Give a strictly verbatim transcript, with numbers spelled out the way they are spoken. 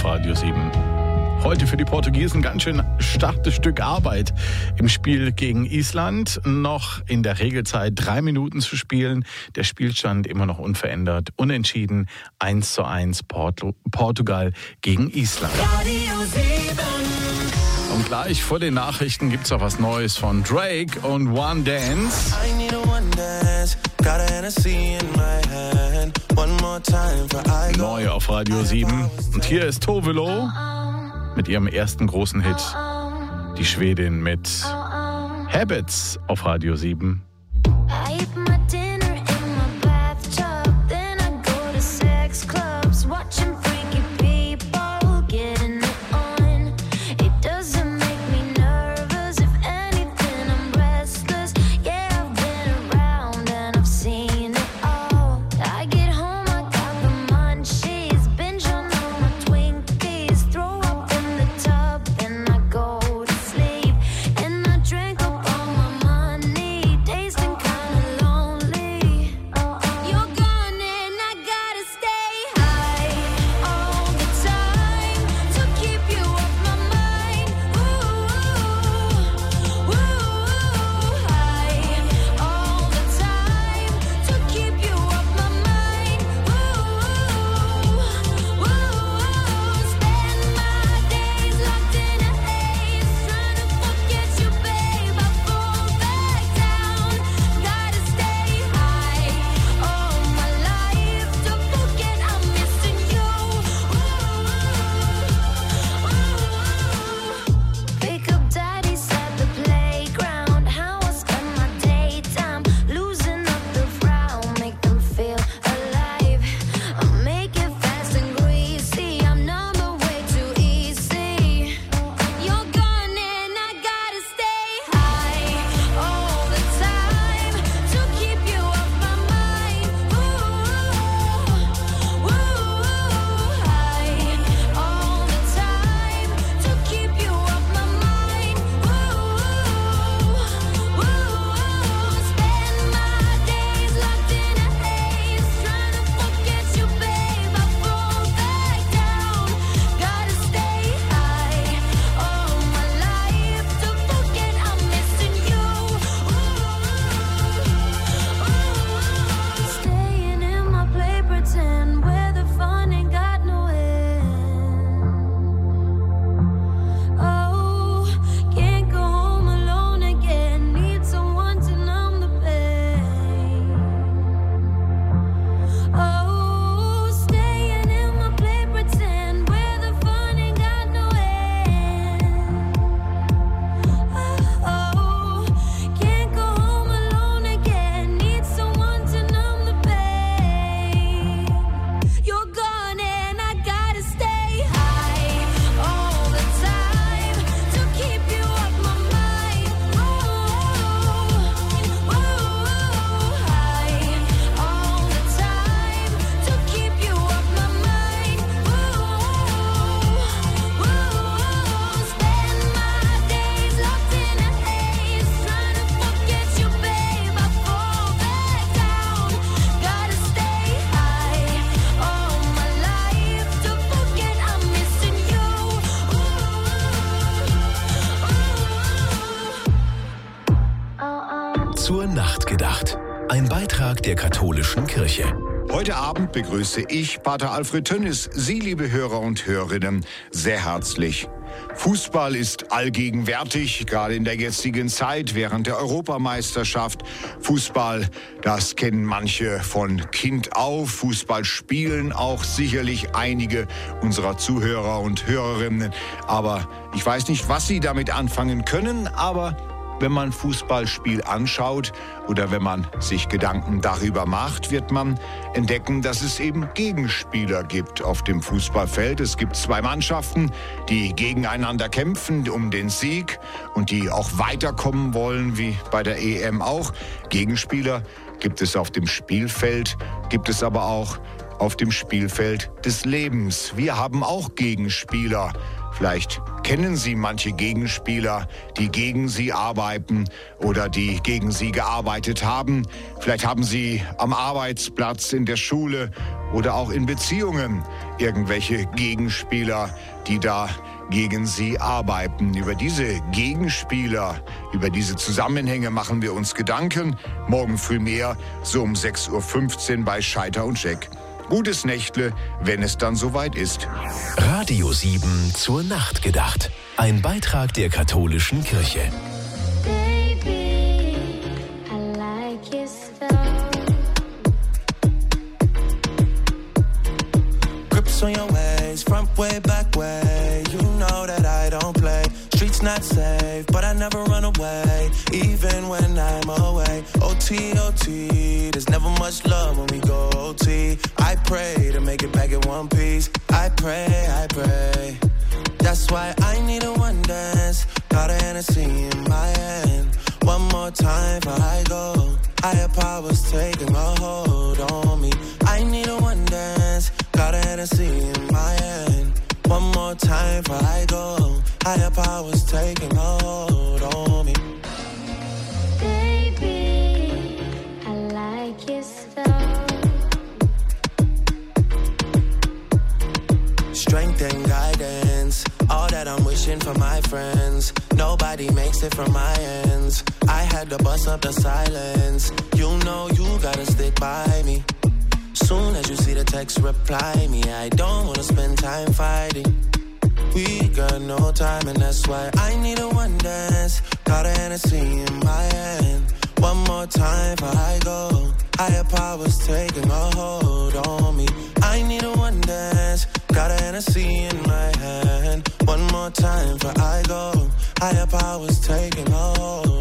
Radio sieben. Heute für die Portugiesen ganz schön starkes Stück Arbeit im Spiel gegen Island. Noch in der Regelzeit drei Minuten zu spielen. Der Spielstand immer noch unverändert. Unentschieden eins zu eins Porto- Portugal gegen Island. Radio sieben. Und gleich vor den Nachrichten gibt's auch was Neues von Drake und One Dance. Neu auf Radio sieben. Und hier ist Tove Lo mit ihrem ersten großen Hit. Die Schwedin mit Habits auf Radio sieben. Zur Nacht gedacht. Ein Beitrag der katholischen Kirche. Heute Abend begrüße ich Pater Alfred Tönnis, Sie, liebe Hörer und Hörerinnen, sehr herzlich. Fußball ist allgegenwärtig, gerade in der jetzigen Zeit während der Europameisterschaft. Fußball, das kennen manche von Kind auf. Fußball spielen auch sicherlich einige unserer Zuhörer und Hörerinnen. Aber ich weiß nicht, was Sie damit anfangen können, aber wenn man Fußballspiel anschaut oder wenn man sich Gedanken darüber macht, wird man entdecken, dass es eben Gegenspieler gibt auf dem Fußballfeld. Es gibt zwei Mannschaften, die gegeneinander kämpfen um den Sieg und die auch weiterkommen wollen, wie bei der E M auch. Gegenspieler gibt es auf dem Spielfeld, gibt es aber auch auf dem Spielfeld des Lebens. Wir haben auch Gegenspieler. Vielleicht kennen Sie manche Gegenspieler, die gegen Sie arbeiten oder die gegen Sie gearbeitet haben. Vielleicht haben Sie am Arbeitsplatz, in der Schule oder auch in Beziehungen irgendwelche Gegenspieler, die da gegen Sie arbeiten. Über diese Gegenspieler, über diese Zusammenhänge machen wir uns Gedanken. Morgen früh mehr, so um sechs Uhr fünfzehn bei Scheiter und Scheck. Gutes Nächtle, wenn es dann soweit ist. Radio sieben zur Nacht gedacht. Ein Beitrag der katholischen Kirche. Baby, I like your style. Grips on your waist, front way, back way. You know that I don't play. Streets not safe, but I never run away, even when I'm away. O T, O T, there's never much love when we go O T. I pray to make it back in one piece. I pray, I pray. That's why I need a one dance. Got a Hennessy in my hand. One more time before I go. Higher powers taking a hold on me. I need a one dance. Got a Hennessy in my hand. One more time before I go. Higher powers taking a hold on me. Baby, I like your style. Strength and guidance, all that I'm wishing for my friends. Nobody makes it from my ends. I had to bust up the silence. You know you gotta stick by me. Soon as you see the text, reply me. I don't wanna spend time fighting. We got no time and that's why I need a one dance. Got a Hennessy in my hand. One more time before I go. Higher powers taking a hold on me. I need a one dance. Got a Hennessy in my hand. One more time before I go. Higher powers taking a hold.